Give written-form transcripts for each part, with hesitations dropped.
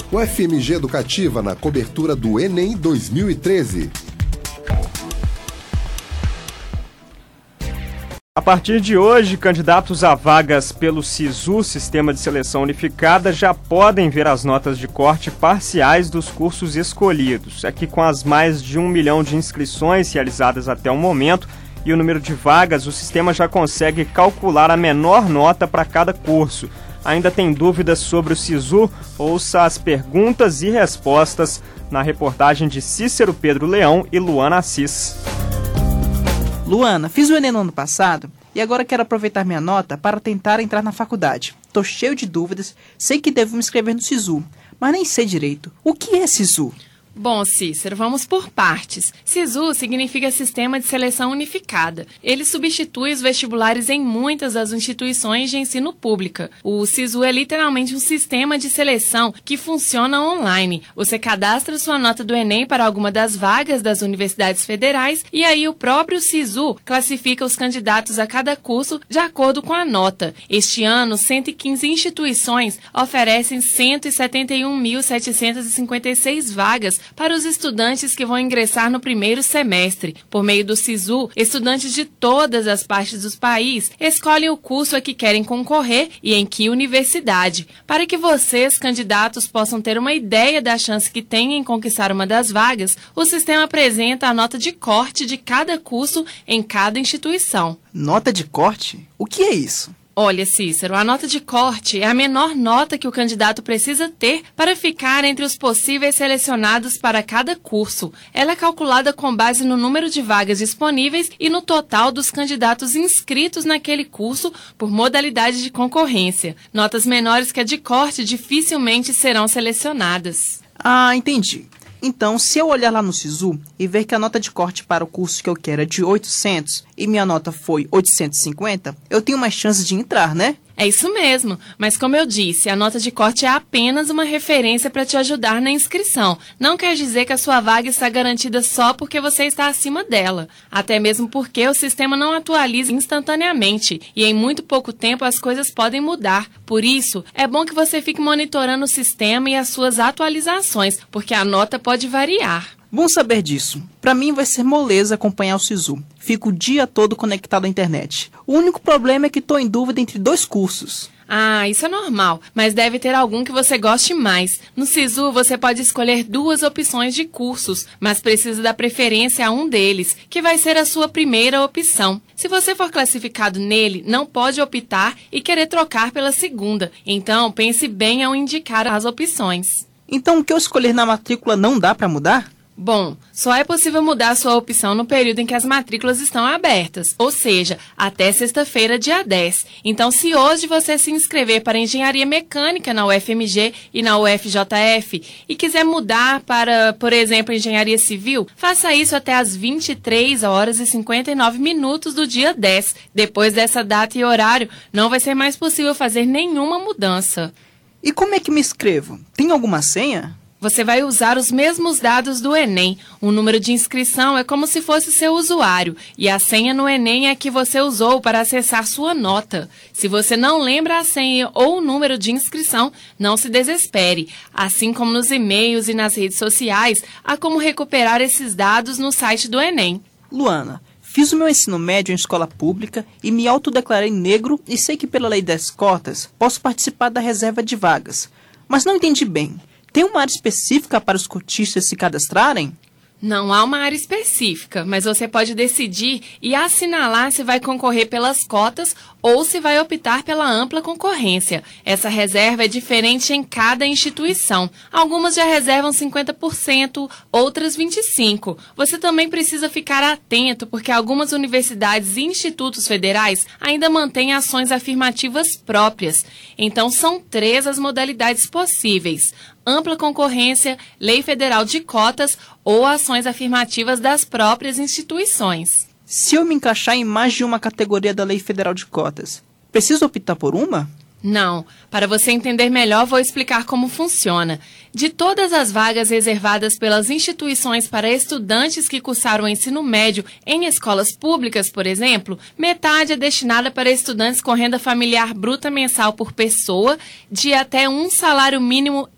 O FMG Educativa na cobertura do Enem 2013. A partir de hoje, candidatos a vagas pelo SISU, Sistema de Seleção Unificada, já podem ver as notas de corte parciais dos cursos escolhidos. Aqui, com as mais de 1 milhão de inscrições realizadas até o momento e o número de vagas, o sistema já consegue calcular a menor nota para cada curso. Ainda tem dúvidas sobre o SISU? Ouça as perguntas e respostas na reportagem de Cícero Pedro Leão e Luana Assis. Luana, fiz o Enem no ano passado e agora quero aproveitar minha nota para tentar entrar na faculdade. Tô cheio de dúvidas, sei que devo me inscrever no SISU, mas nem sei direito. O que é SISU? Bom, Cícero, vamos por partes. SISU significa Sistema de Seleção Unificada. Ele substitui os vestibulares em muitas das instituições de ensino pública. O SISU é literalmente um sistema de seleção que funciona online. Você cadastra sua nota do Enem para alguma das vagas das universidades federais e aí o próprio SISU classifica os candidatos a cada curso de acordo com a nota. Este ano, 115 instituições oferecem 171.756 vagas para os estudantes que vão ingressar no primeiro semestre. Por meio do SISU, estudantes de todas as partes do país escolhem o curso a que querem concorrer e em que universidade. Para que vocês, candidatos, possam ter uma ideia da chance que têm em conquistar uma das vagas, o sistema apresenta a nota de corte de cada curso em cada instituição. Nota de corte? O que é isso? Olha, Cícero, a nota de corte é a menor nota que o candidato precisa ter para ficar entre os possíveis selecionados para cada curso. Ela é calculada com base no número de vagas disponíveis e no total dos candidatos inscritos naquele curso por modalidade de concorrência. Notas menores que a de corte dificilmente serão selecionadas. Ah, entendi. Então, se eu olhar lá no SISU e ver que a nota de corte para o curso que eu quero é de 800 e minha nota foi 850, eu tenho mais chance de entrar, né? É isso mesmo, mas como eu disse, a nota de corte é apenas uma referência para te ajudar na inscrição. Não quer dizer que a sua vaga está garantida só porque você está acima dela. Até mesmo porque o sistema não atualiza instantaneamente e em muito pouco tempo as coisas podem mudar. Por isso, é bom que você fique monitorando o sistema e as suas atualizações, porque a nota pode variar. Bom saber disso. Para mim vai ser moleza acompanhar o SISU. Fico o dia todo conectado à internet. O único problema é que estou em dúvida entre 2 cursos. Ah, isso é normal, mas deve ter algum que você goste mais. No SISU, você pode escolher 2 opções de cursos, mas precisa dar preferência a um deles, que vai ser a sua primeira opção. Se você for classificado nele, não pode optar e querer trocar pela segunda. Então, pense bem ao indicar as opções. Então, o que eu escolher na matrícula não dá para mudar? Bom, só é possível mudar a sua opção no período em que as matrículas estão abertas, ou seja, até sexta-feira, dia 10. Então, se hoje você se inscrever para Engenharia Mecânica na UFMG e na UFJF e quiser mudar para, por exemplo, Engenharia Civil, faça isso até às 23h59 do dia 10. Depois dessa data e horário, não vai ser mais possível fazer nenhuma mudança. E como é que me inscrevo? Tem alguma senha? Você vai usar os mesmos dados do Enem. O número de inscrição é como se fosse seu usuário e a senha no Enem é que você usou para acessar sua nota. Se você não lembra a senha ou o número de inscrição, não se desespere. Assim como nos e-mails e nas redes sociais, há como recuperar esses dados no site do Enem. Luana, fiz o meu ensino médio em escola pública e me autodeclarei negro e sei que pela lei das cotas posso participar da reserva de vagas. Mas não entendi bem. Tem uma área específica para os cotistas se cadastrarem? Não há uma área específica, mas você pode decidir e assinalar se vai concorrer pelas cotas ou se vai optar pela ampla concorrência. Essa reserva é diferente em cada instituição. Algumas já reservam 50%, outras 25%. Você também precisa ficar atento, porque algumas universidades e institutos federais ainda mantêm ações afirmativas próprias. Então, são 3 as modalidades possíveis: ampla concorrência, lei federal de cotas ou ações afirmativas das próprias instituições. Se eu me encaixar em mais de uma categoria da lei federal de cotas, preciso optar por uma? Não. Para você entender melhor, vou explicar como funciona. De todas as vagas reservadas pelas instituições para estudantes que cursaram o ensino médio em escolas públicas, por exemplo, metade é destinada para estudantes com renda familiar bruta mensal por pessoa de até 1,5 salário mínimo.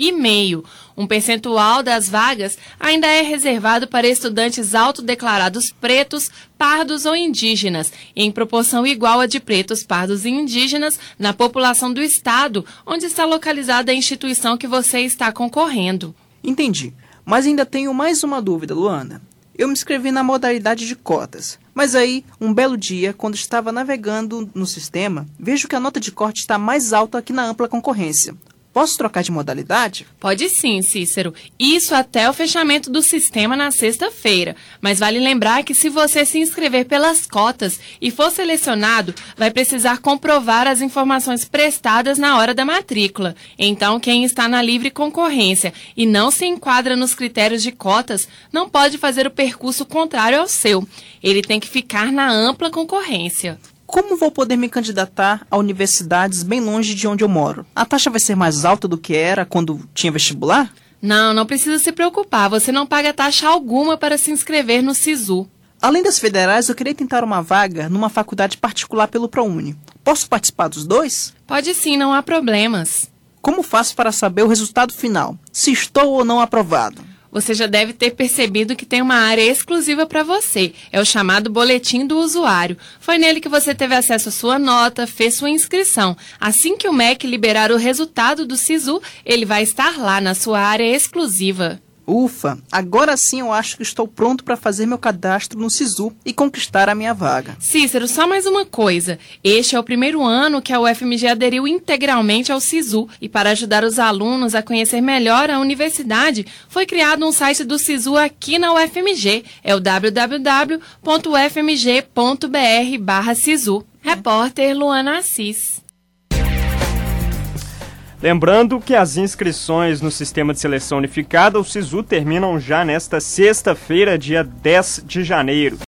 Um percentual das vagas ainda é reservado para estudantes autodeclarados pretos, pardos ou indígenas, em proporção igual a de pretos, pardos e indígenas na população do estado, onde está localizada a instituição que você está concorrendo. Entendi. Mas ainda tenho mais uma dúvida, Luana. Eu me inscrevi na modalidade de cotas, mas aí, um belo dia, quando estava navegando no sistema, vejo que a nota de corte está mais alta que na ampla concorrência. Posso trocar de modalidade? Pode sim, Cícero. Isso até o fechamento do sistema na sexta-feira. Mas vale lembrar que se você se inscrever pelas cotas e for selecionado, vai precisar comprovar as informações prestadas na hora da matrícula. Então, quem está na livre concorrência e não se enquadra nos critérios de cotas, não pode fazer o percurso contrário ao seu. Ele tem que ficar na ampla concorrência. Como vou poder me candidatar a universidades bem longe de onde eu moro? A taxa vai ser mais alta do que era quando tinha vestibular? Não precisa se preocupar. Você não paga taxa alguma para se inscrever no SISU. Além das federais, eu queria tentar uma vaga numa faculdade particular pelo ProUni. Posso participar dos dois? Pode sim, não há problemas. Como faço para saber o resultado final? Se estou ou não aprovado? Você já deve ter percebido que tem uma área exclusiva para você. É o chamado boletim do usuário. Foi nele que você teve acesso à sua nota, fez sua inscrição. Assim que o MEC liberar o resultado do SISU, ele vai estar lá na sua área exclusiva. Ufa, agora sim eu acho que estou pronto para fazer meu cadastro no SISU e conquistar a minha vaga. Cícero, só mais uma coisa. Este é o primeiro ano que a UFMG aderiu integralmente ao SISU e para ajudar os alunos a conhecer melhor a universidade, foi criado um site do SISU aqui na UFMG. É o www.ufmg.br/SISU. Repórter Luana Assis. Lembrando que as inscrições no Sistema de Seleção Unificada, o SISU, terminam já nesta sexta-feira, dia 10 de janeiro.